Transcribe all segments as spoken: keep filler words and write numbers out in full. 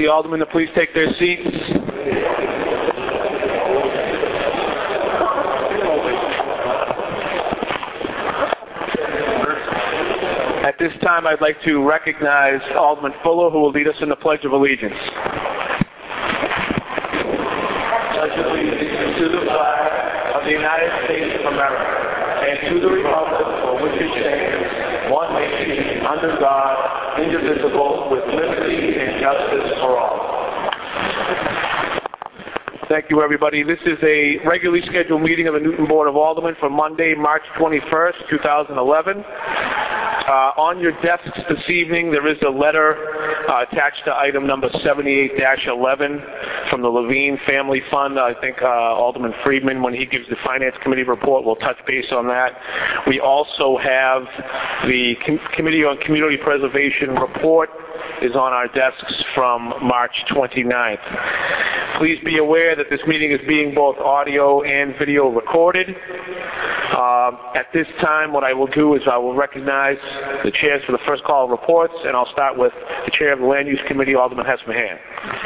the aldermen to please take their seats. At this time, I'd like to recognize Alderman Fuller, who will lead us in the Pledge of Allegiance. Pledge of allegiance to the flag of the United States of America and to the republic for which it stands, one nation, under God, indivisible, with liberty and justice for all. Thank you, everybody. This is a regularly scheduled meeting of the Newton Board of Aldermen for Monday, March twenty-first, two thousand eleven. Uh, on your desks this evening, there is a letter uh, attached to item number seventy-eight dash eleven from the Levine Family Fund. I think uh, Alderman Friedman, when he gives the Finance Committee report, will touch base on that. We also have the Com- Committee on Community Preservation report is on our desks from March twenty-ninth. Please be aware that this meeting is being both audio and video recorded. Uh, at this time, what I will do is I will recognize the chairs for the first call of reports, and I'll start with the chair of the Land Use Committee, Alderman Hess-Mahan.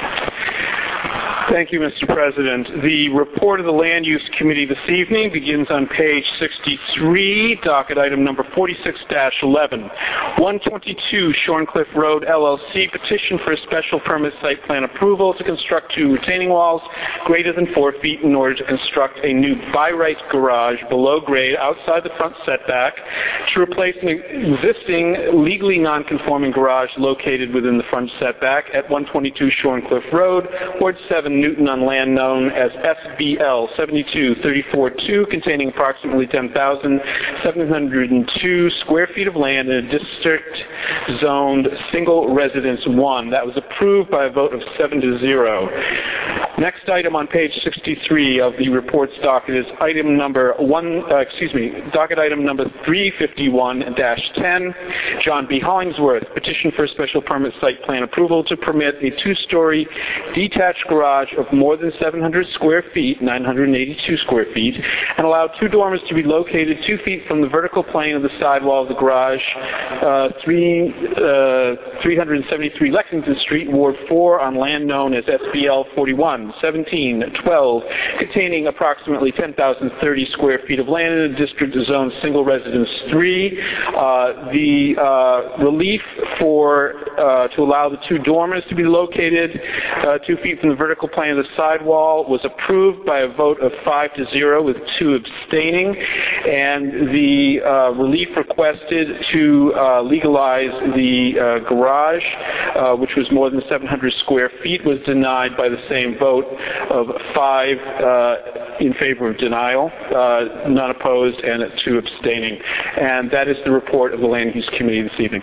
Thank you, Mister President. The report of the Land Use Committee this evening begins on page sixty-three, docket item number forty-six dash eleven. one twenty-two Shorncliffe Road, L L C, petition for a special permit site plan approval to construct two retaining walls greater than four feet in order to construct a new by-right garage below grade outside the front setback to replace an existing legally non-conforming garage located within the front setback at one twenty-two Shorncliffe Road, Ward seven, Newton, on land known as S B L seventy-two thirty-four two, containing approximately ten thousand seven hundred two square feet of land in a district zoned single residence one. That was approved by a vote of seven to zero. Next item on page sixty-three of the report's docket is item number one, uh, excuse me, docket item number three fifty-one dash ten, John B. Hollingsworth, petition for a special permit site plan approval to permit a two-story detached garage of more than seven hundred square feet, nine hundred eighty-two square feet, and allow two dormers to be located two feet from the vertical plane of the sidewall of the garage, uh, three, uh, three seventy-three Lexington Street, Ward four, on land known as S B L forty-one seventeen twelve, containing approximately ten thousand thirty square feet of land in the district zone single residence three. Uh, the uh, relief for uh, to allow the two dormers to be located uh, two feet from the vertical plane of the sidewall was approved by a vote of five to zero, with two abstaining, and the uh, relief requested to uh, legalize the uh, garage, uh, which was more than seven hundred square feet, was denied by the same vote of five uh, in favor of denial, uh, none opposed, and two abstaining. And that is the report of the Land Use Committee this evening.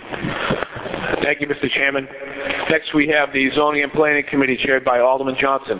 Thank you, Mister Chairman. Next, we have the Zoning and Planning Committee, chaired by Alderman Johnson.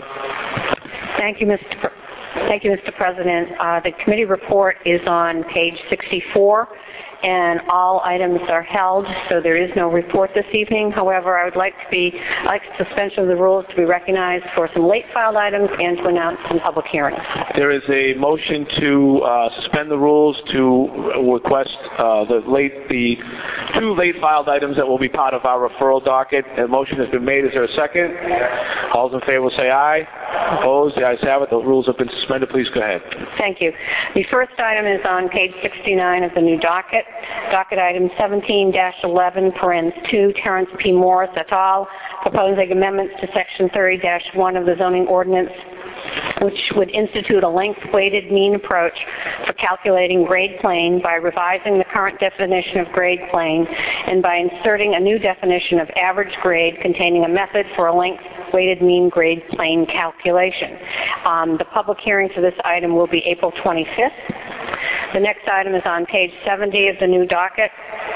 Thank you, Mister Pre- Thank you, Mister President. Uh, the committee report is on page sixty-four, and all items are held, so there is no report this evening. However, I would like to be, I'd like suspension of the rules to be recognized for some late filed items and to announce some public hearings. There is a motion to uh, suspend the rules to request uh, the late, the two late filed items that will be part of our referral docket. A motion has been made. Is there a second? All those in favor will say aye. Opposed? The ayes have it. The rules have been suspended. Please go ahead. Thank you. The first item is on page sixty-nine of the new docket. Docket item seventeen dash eleven, parens two, Terrence P. Morris et al., proposing amendments to section thirty dash one of the zoning ordinance, which would institute a length-weighted mean approach for calculating grade plane by revising the current definition of grade plane and by inserting a new definition of average grade containing a method for a length-weighted mean grade plane calculation. Um, the public hearing for this item will be April twenty-fifth. The next item is on page seventy of the new docket.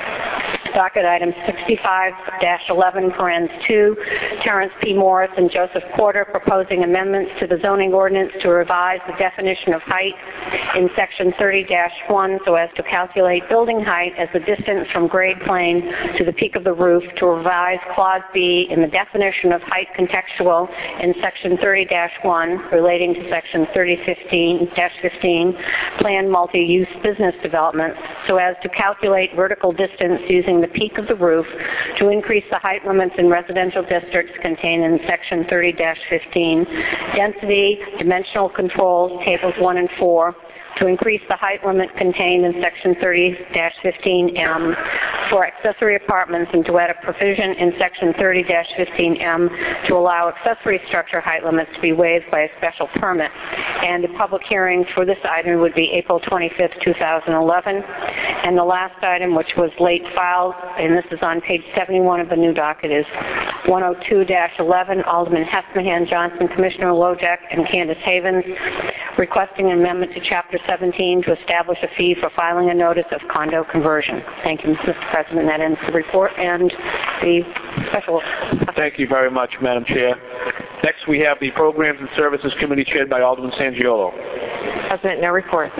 Docket item sixty-five dash eleven, parens two, Terrence P. Morris and Joseph Porter, proposing amendments to the zoning ordinance to revise the definition of height in section thirty dash one so as to calculate building height as the distance from grade plane to the peak of the roof, to revise clause B in the definition of height contextual in section thirty dash one relating to section thirty dash fifteen, plan multi-use business development so as to calculate vertical distance using the peak of the roof to increase the height limits in residential districts contained in Section thirty dash fifteen, density, dimensional controls, tables one and four, to increase the height limit contained in Section thirty dash fifteen M for accessory apartments and to add a provision in Section thirty dash fifteen M to allow accessory structure height limits to be waived by a special permit. And the public hearing for this item would be April twenty-fifth, two thousand eleven. And the last item, which was late filed, and this is on page seventy-one of the new docket, is one oh two dash eleven, Alderman Hessenhan, Johnson, Commissioner Wojcik, and Candace Havens, requesting an amendment to Chapter seventeen to establish a fee for filing a notice of condo conversion. Thank you, Mister President. That ends the report and the special. Thank you very much, Madam Chair. Next, we have the Programs and Services Committee chaired by Alderman Sangiolo. President, no report.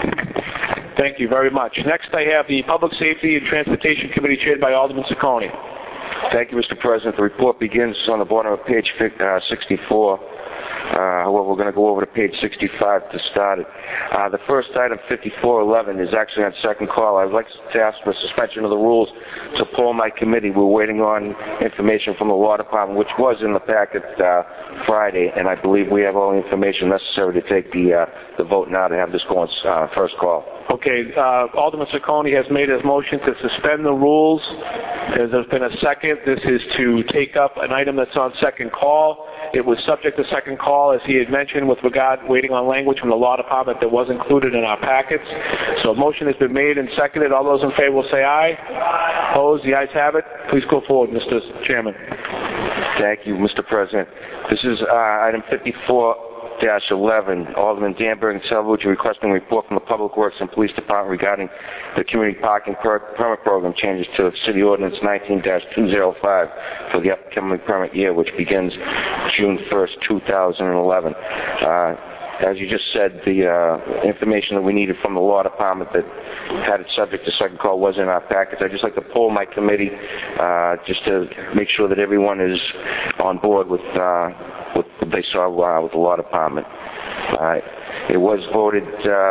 Thank you very much. Next, I have the Public Safety and Transportation Committee chaired by Alderman Ciccone. Thank you, Mister President. The report begins on the bottom of page uh, sixty-four. Uh, however, we're going to go over to page sixty-five to start it. Uh, the first item, fifty-four eleven, is actually on second call. I'd like to ask for suspension of the rules to poll my committee. We're waiting on information from the Law Department, which was in the packet uh, Friday, and I believe we have all the information necessary to take the, uh, the vote now to have this go on uh, first call. Okay, uh, Alderman Ciccone has made his motion to suspend the rules. There's been a second. This is to take up an item that's on second call. It was subject to second call, as he had mentioned, with regard waiting on language from the Law Department that was included in our packets. So a motion has been made and seconded. All those in favor will say aye. Aye. Opposed? The ayes have it. Please go forward, Mister Chairman. Thank you, Mister President. This is uh, item fifty-four eleven, Alderman Danberg and Salvucci requesting a report from the Public Works and Police Department regarding the community parking per permit program changes to City Ordinance nineteen dash two oh five for the upcoming permit year, which begins June first, two thousand eleven. Uh, As you just said, the uh, information that we needed from the Law Department that had it subject to second call was in our packets. I'd just like to poll my committee uh, just to make sure that everyone is on board with uh, what they saw uh, with the Law Department. Uh, it was voted,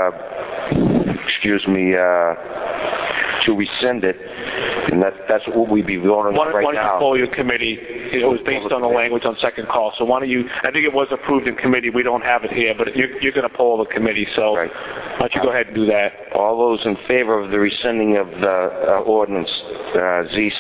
uh, excuse me, uh, to rescind it, and that, that's what we'll be voting why, right why don't now. You poll your committee? It was based on the language on second call. So why don't you? I think it was approved in committee. We don't have it here, but you're, you're going to poll the committee. So right. Why don't you go ahead and do that? All those in favor of the rescinding of the uh, ordinance uh, Z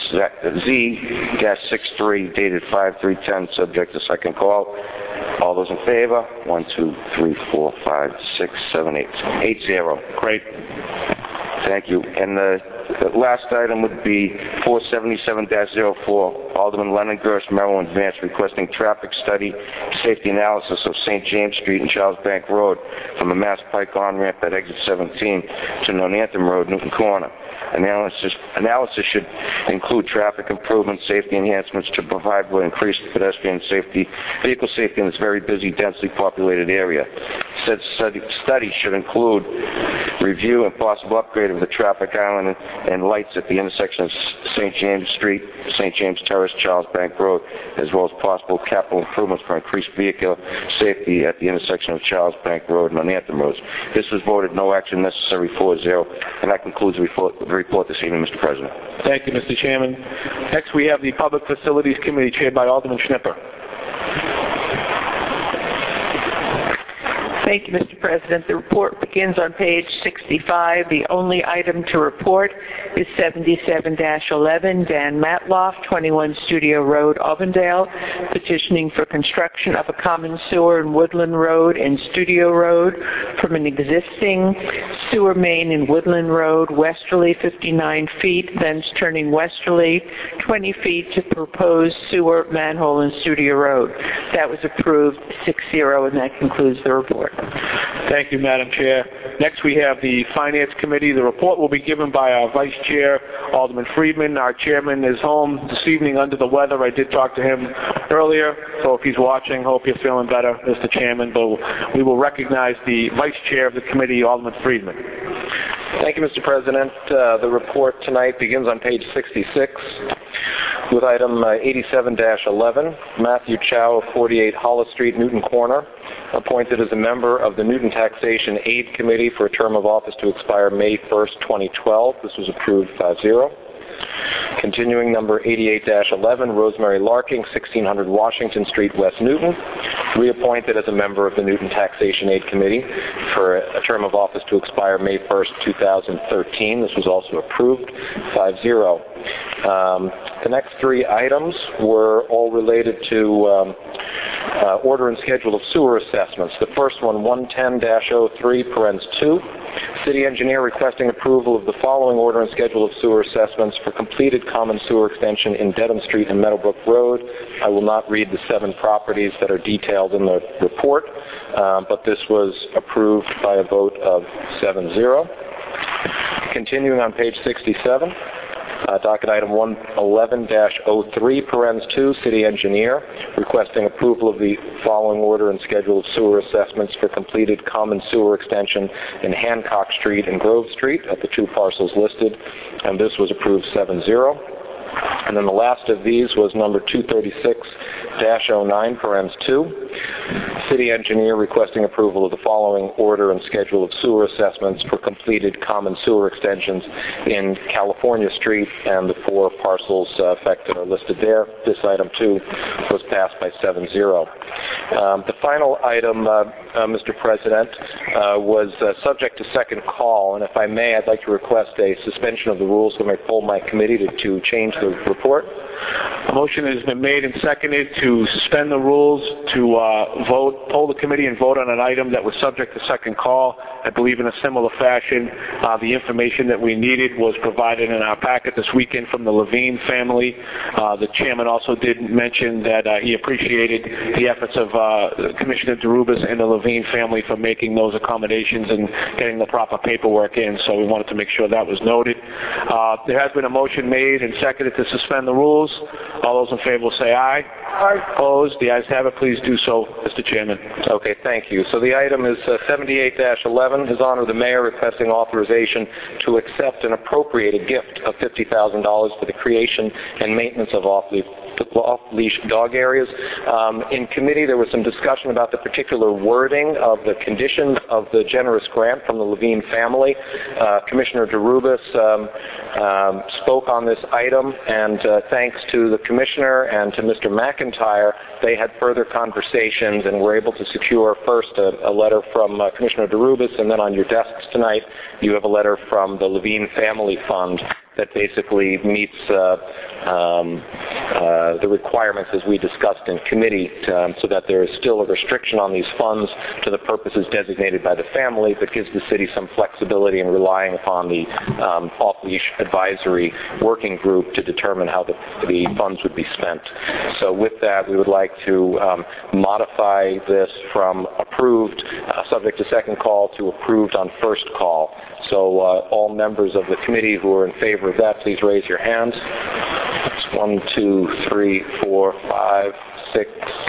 six three dated five three ten, subject to second call. All those in favor? One, two, three, four, five, six, seven, eight, eight zero. Great. Thank you. And the, the last item would be four seventy-seven dash oh four, Alderman Leonard Gerst, Maryland Advance, requesting traffic study, safety analysis of Saint James Street and Charles Bank Road from the Mass Pike on-ramp at exit seventeen to Northampton Road, Newton Corner. Analysis, analysis should include traffic improvements, safety enhancements to provide for increased pedestrian safety, vehicle safety in this very busy, densely populated area. Said study, study should include review and possible upgrade of the traffic island and, and lights at the intersection of Saint James Street, Saint James Terrace, Charles Bank Road, as well as possible capital improvements for increased vehicle safety at the intersection of Charles Bank Road and Northampton Roads. This was voted no action necessary four zero, and that concludes the report, the report this evening, Mister President. Thank you, Mister Chairman. Next, we have the Public Facilities Committee chaired by Alderman Schnipper. Thank you, Mister President. The report begins on page sixty-five. The only item to report is seventy-seven dash eleven, Dan Matloff, twenty-one Studio Road, Auburndale, petitioning for construction of a common sewer in Woodland Road and Studio Road from an existing sewer main in Woodland Road, westerly fifty-nine feet, thence turning westerly twenty feet to proposed sewer manhole in Studio Road. That was approved six zero, and that concludes the report. Thank you, Madam Chair. Next, we have the Finance Committee. The report will be given by our Vice Chair, Alderman Friedman. Our Chairman is home this evening under the weather. I did talk to him earlier, so if he's watching, hope you're feeling better, Mister Chairman. But we will recognize the Vice Chair of the committee, Alderman Friedman. Thank you, Mister President. Uh, the report tonight begins on page sixty-six with item uh, eighty-seven dash eleven, Matthew Chow of forty-eight Hollis Street, Newton Corner, appointed as a member of the Newton Taxation Aid Committee for a term of office to expire May first, twenty twelve. This was approved five zero. Continuing, number eighty-eight dash eleven, Rosemary Larking, sixteen hundred Washington Street, West Newton, reappointed as a member of the Newton Taxation Aid Committee for a term of office to expire May first, two thousand thirteen. This was also approved five zero. Um, the next three items were all related to um, uh, order and schedule of sewer assessments. The first one, one ten dash oh three, parens two. City engineer requesting approval of the following order and schedule of sewer assessments for completed common sewer extension in Dedham Street and Meadowbrook Road. I will not read the seven properties that are detailed in the report, uh, but this was approved by a vote of seven zero. Continuing on page sixty-seven. Uh, docket item one eleven dash oh three, parens two, city engineer, requesting approval of the following order and schedule of sewer assessments for completed common sewer extension in Hancock Street and Grove Street at the two parcels listed, and this was approved seven zero. And then the last of these was number two thirty-six dash oh nine, parens two. City engineer requesting approval of the following order and schedule of sewer assessments for completed common sewer extensions in California Street, and the four parcels uh, affected are listed there. This item, too, was passed by seven zero. Um, the final item, uh, uh, Mister President, uh, was uh, subject to second call, and if I may, I'd like to request a suspension of the rules when I poll my committee to, to change the report. A motion has been made and seconded to suspend the rules, to uh, vote, poll the committee and vote on an item that was subject to second call. I believe in a similar fashion, uh, the information that we needed was provided in our packet this weekend from the Levine family. Uh, the chairman also did mention that uh, he appreciated the efforts of uh, Commissioner DeRubis and the Levine family for making those accommodations and getting the proper paperwork in, so we wanted to make sure that was noted. Uh, there has been a motion made and seconded to suspend the rules. All those in favor will say aye. Aye. Opposed? The ayes have it. Please do so, Mister Chairman. Okay, thank you. So the item is uh, seventy-eight dash eleven. His Honor the Mayor requesting authorization to accept an appropriated gift of fifty thousand dollars for the creation and maintenance of off-leash off-leash dog areas. Um, in committee, there was some discussion about the particular wording of the conditions of the generous grant from the Levine family. Uh, Commissioner DeRubis um, um, spoke on this item, and uh, thanks to the Commissioner and to Mister McIntyre, they had further conversations and were able to secure first a, a letter from uh, Commissioner DeRubis, and then on your desks tonight, you have a letter from the Levine Family Fund that basically meets uh, um, uh, the requirements as we discussed in committee, to, um, so that there is still a restriction on these funds to the purposes designated by the family, but gives the city some flexibility in relying upon the um, off-leash advisory working group to determine how the, the funds would be spent. So with that, we would like to um, modify this from approved, uh, subject to second call, to approved on first call. So uh, all members of the committee who are in favor of that, please raise your hands. That's one, two, three, four, five, six,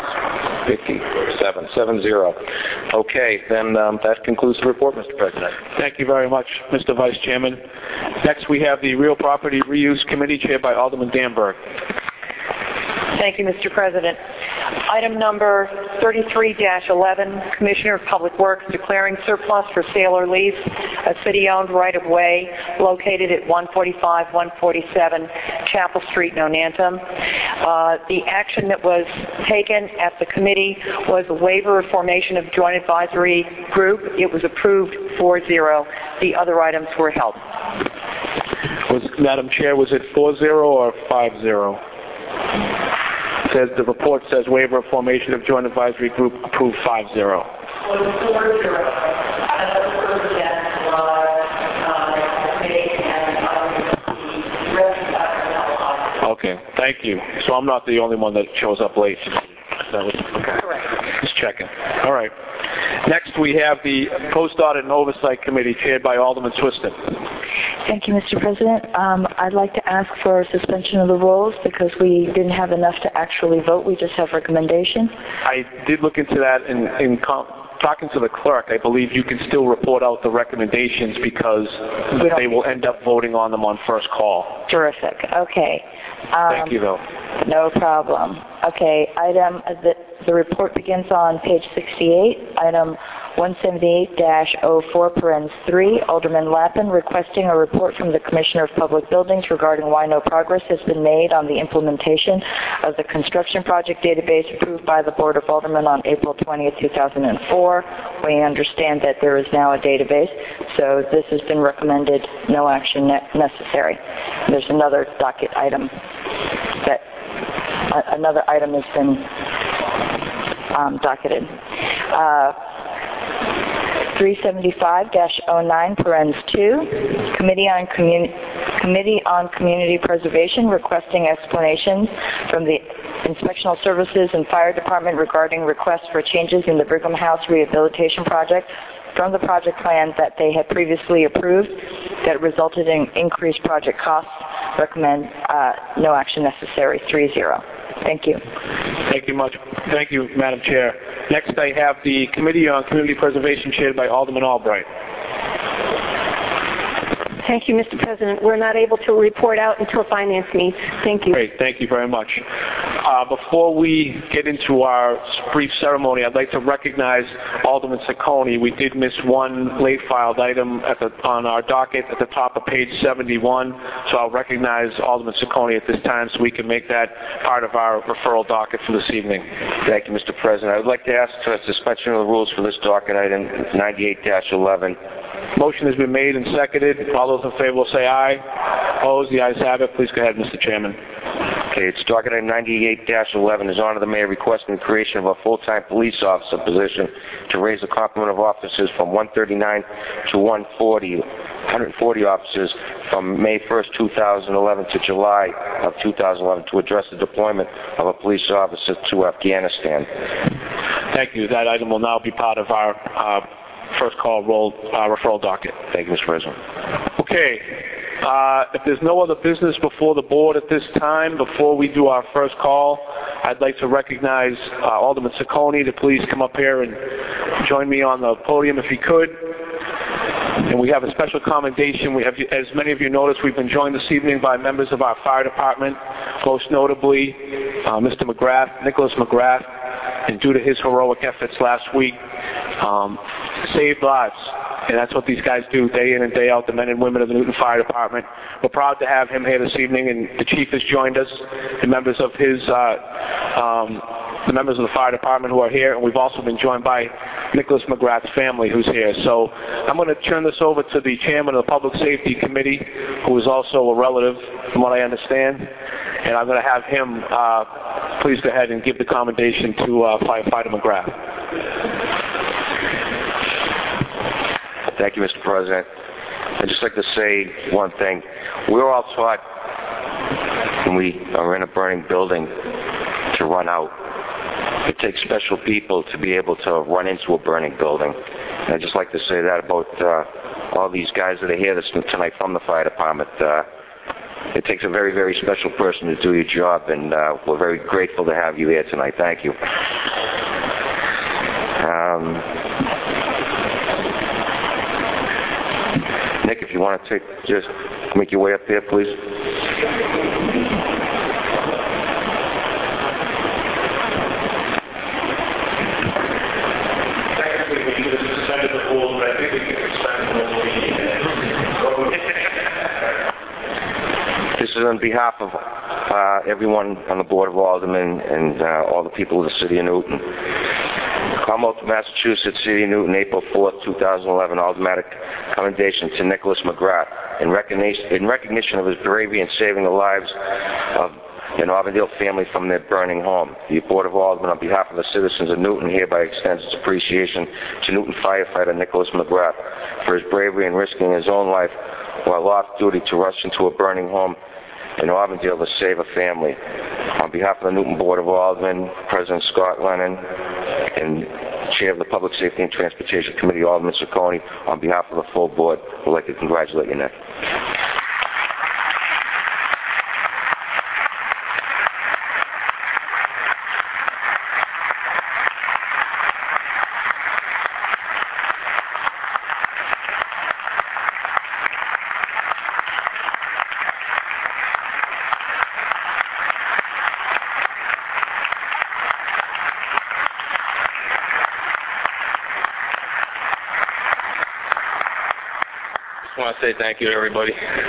fifty, seven, seven zero. Okay, then um, that concludes the report, Mister President. Thank you very much, Mister Vice Chairman. Next, we have the Real Property Reuse Committee, chaired by Alderman Danberg. Thank you, Mister President. Item number thirty-three dash eleven, Commissioner of Public Works declaring surplus for sale or lease a city-owned right-of-way located at one forty-five, one forty-seven Chapel Street, Nonantum. Uh, the action that was taken at the committee was a waiver of formation of joint advisory group. It was approved four zero. The other items were held. Was, Madam Chair, was it four zero or five zero? Says the report says waiver of formation of joint advisory group approved five zero. Okay, thank you. So I'm not the only one that shows up late. That was, okay. Correct. Just checking. All right. Next, we have the Post-Audit and Oversight Committee, chaired by Alderman Twiston. Thank you, Mister President. Um, I'd like to ask for a suspension of the rules because we didn't have enough to actually vote. We just have recommendation. I did look into that in, in com- talking to the clerk, I believe you can still report out the recommendations because they will end up voting on them on first call. Terrific. Okay. Um, Thank you, though. No problem. Okay, item, uh, the, the report begins on page sixty-eight, item one seventy-eight dash oh four, parens three, Alderman Lappin requesting a report from the Commissioner of Public Buildings regarding why no progress has been made on the implementation of the construction project database approved by the Board of Aldermen on April twentieth, two thousand four. We understand that there is now a database, so this has been recommended, no action ne- necessary. There's another docket item that uh, another item has been um, docketed. Uh, three seventy-five dash oh nine, parens two, Committee on, Commun- Committee on Community Preservation requesting explanations from the Inspectional Services and Fire Department regarding requests for changes in the Brigham House Rehabilitation Project from the project plan that they had previously approved that resulted in increased project costs. Recommend uh, no action necessary, three zero. Thank you. Thank you much. Thank you, Madam Chair. Next, I have the Committee on Community Preservation chaired by Alderman Albright. Thank you, Mister President. We're not able to report out until Finance meets. Thank you. Great. Thank you very much. Uh, before we get into our brief ceremony, I'd like to recognize Alderman Ciccone. We did miss one late filed item at the, on our docket at the top of page seventy-one, so I'll recognize Alderman Ciccone at this time so we can make that part of our referral docket for this evening. Thank you, Mister President. I would like to ask for a suspension of the rules for this docket item ninety-eight dash eleven. Motion has been made and seconded. All those in favor will say aye. Opposed? The ayes have it. Please go ahead, Mister Chairman. Okay, it's docket item ninety-eight dash eleven is on to the mayor requesting the creation of a full-time police officer position to raise the complement of officers from one thirty-nine to one forty, one hundred forty officers from May first, two thousand eleven to July of two thousand eleven to address the deployment of a police officer to Afghanistan. Thank you. That item will now be part of our uh, first call roll uh, referral docket. Thank you, Mister President. Okay. Uh, if there's no other business before the board at this time, before we do our first call, I'd like to recognize uh, Alderman Ciccone to please come up here and join me on the podium if he could. And we have a special commendation. We have, as many of you noticed, we've been joined this evening by members of our fire department, most notably uh, Mister McGrath, Nicholas McGrath, and due to his heroic efforts last week, um, saved lives. And that's what these guys do day in and day out, the men and women of the Newton Fire Department. We're proud to have him here this evening, and the chief has joined us, the members of his, uh, um, the members of the fire department who are here, and we've also been joined by Nicholas McGrath's family who's here. So I'm going to turn this over to the chairman of the Public Safety Committee, who is also a relative, from what I understand, and I'm going to have him uh, please go ahead and give the commendation to uh, Firefighter McGrath. Thank you, Mister President. I'd just like to say one thing. We're all taught when we are in a burning building to run out. It takes special people to be able to run into a burning building. And I'd just like to say that about uh, all these guys that are here this, tonight from the fire department. Uh, it takes a very, very special person to do your job, and uh, we're very grateful to have you here tonight. Thank you. Um, Nick, if you want to take, just make your way up there, please. Technically, we should have suspended the rules, but I think we can suspend the rules. This is on behalf of uh, everyone on the Board of Aldermen and uh, all the people of the City of Newton. Commonwealth of Massachusetts, City of Newton, April fourth, two thousand eleven, automatic commendation to Nicholas McGrath in recognition, in recognition of his bravery in saving the lives of an Auburndale family from their burning home. The Board of Aldermen, on behalf of the citizens of Newton, hereby extends its appreciation to Newton firefighter Nicholas McGrath for his bravery in risking his own life while off duty to rush into a burning home in Auburndale to save a family. On behalf of the Newton Board of Aldermen, President Scott Lennon, and Chair of the Public Safety and Transportation Committee, Alderman Ciccone, on behalf of the full board, we'd like to congratulate you, Nick. want to say thank you to everybody.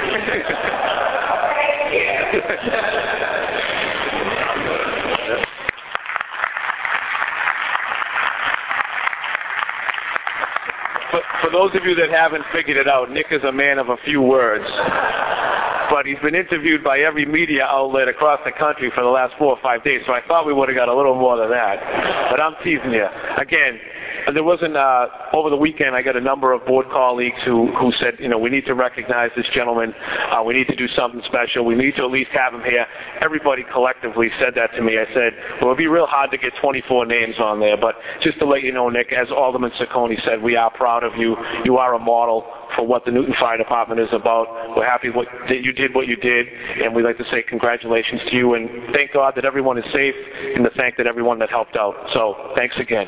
For, for those of you that haven't figured it out, Nick is a man of a few words. But he's been interviewed by every media outlet across the country for the last four or five days, so I thought we would have got a little more than that. But I'm teasing you. Again, there wasn't, uh, over the weekend I got a number of board colleagues who, who said, you know, we need to recognize this gentleman. Uh, we need to do something special. We need to at least have him here. Everybody collectively said that to me. I said, well, it would be real hard to get twenty-four names on there. But just to let you know, Nick, as Alderman Ciccone said, we are proud of you. You are a model for what the Newton Fire Department is about. We're happy what, that you did what you did, and we'd like to say congratulations to you, and thank God that everyone is safe, and to thank that everyone that helped out. So thanks again.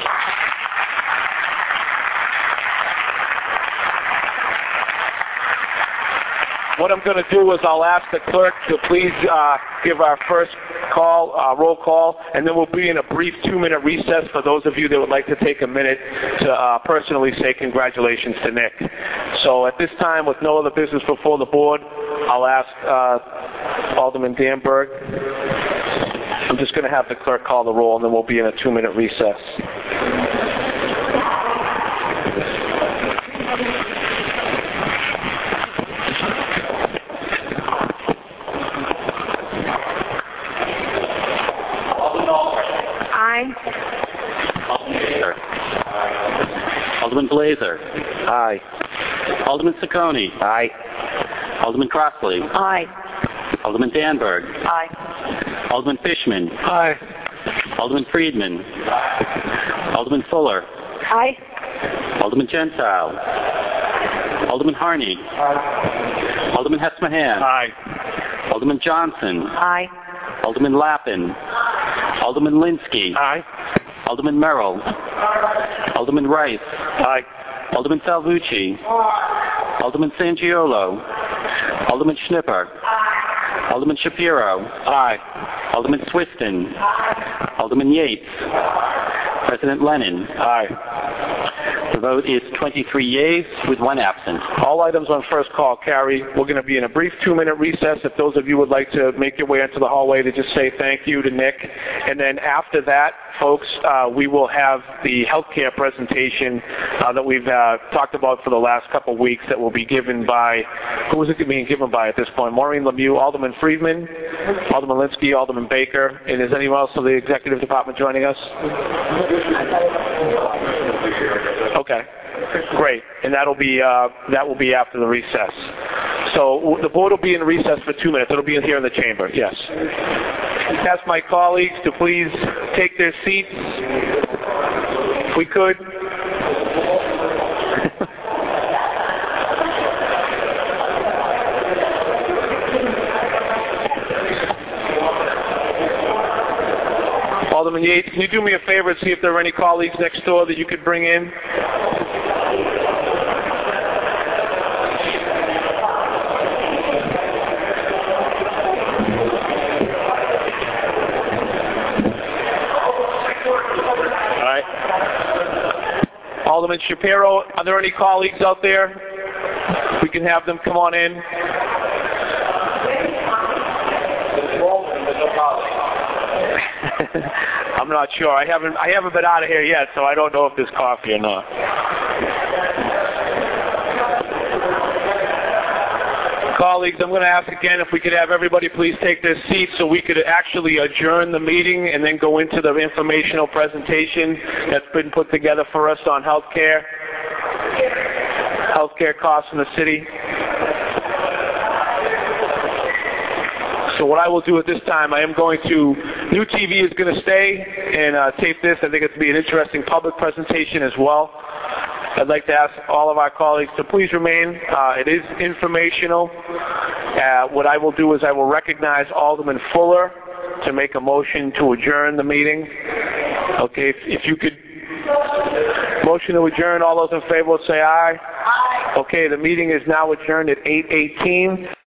What I'm going to do is I'll ask the clerk to please uh, give our first call, uh, roll call, and then we'll be in a brief two-minute recess for those of you that would like to take a minute to uh, personally say congratulations to Nick. So at this time, with no other business before the board, I'll ask uh, Alderman Danberg. I'm just going to have the clerk call the roll, and then we'll be in a two-minute recess. Alderman Blazer. Aye. Alderman Ciccone. Aye. Alderman Crossley. Aye. Alderman Danberg. Aye. Alderman Fishman. Aye. Alderman Friedman. Alderman Fuller. Aye. Alderman Gentile. Alderman Harney. Aye. Alderman Hess-Mahan. Aye. Alderman Johnson. Aye. Alderman Lappin. Alderman Linsky. Aye. Alderman Merrill. Alderman Rice. Aye. Alderman Salvucci. Alderman Sangiolo. Alderman Schnipper. Alderman Shapiro. Aye. Alderman Swiston. Alderman Yates. President Lennon. Aye. The vote is twenty-three yeas with one absent. All items on first call carry. We're going to be in a brief two-minute recess. If those of you would like to make your way into the hallway to just say thank you to Nick. And then after that, folks, uh, we will have the healthcare presentation uh, that we've uh, talked about for the last couple of weeks that will be given by, who is it being given by at this point? Maureen Lemieux, Alderman Friedman, Alderman Linsky, Alderman Baker, and is anyone else of the executive department joining us? Okay, great, and that'll be uh, that will be after the recess. So the board will be in recess for two minutes. It'll be in here in the chamber. Yes. Ask my colleagues to please take their seats, if we could. Alderman Yates, can you do me a favor and see if there are any colleagues next door that you could bring in? All right. Alderman Shapiro, are there any colleagues out there? We can have them come on in. I'm not sure. I haven't I haven't been out of here yet, so I don't know if there's coffee or not. Colleagues, I'm going to ask again if we could have everybody please take their seats so we could actually adjourn the meeting and then go into the informational presentation that's been put together for us on healthcare, healthcare costs in the city. So what I will do at this time, I am going to, New T V is going to stay and uh, tape this. I think it's going to be an interesting public presentation as well. I'd like to ask all of our colleagues to please remain. Uh, it is informational. Uh, what I will do is I will recognize Alderman Fuller to make a motion to adjourn the meeting. Okay, if, if you could motion to adjourn, all those in favor would say aye. Aye. Okay, the meeting is now adjourned at eight eighteen.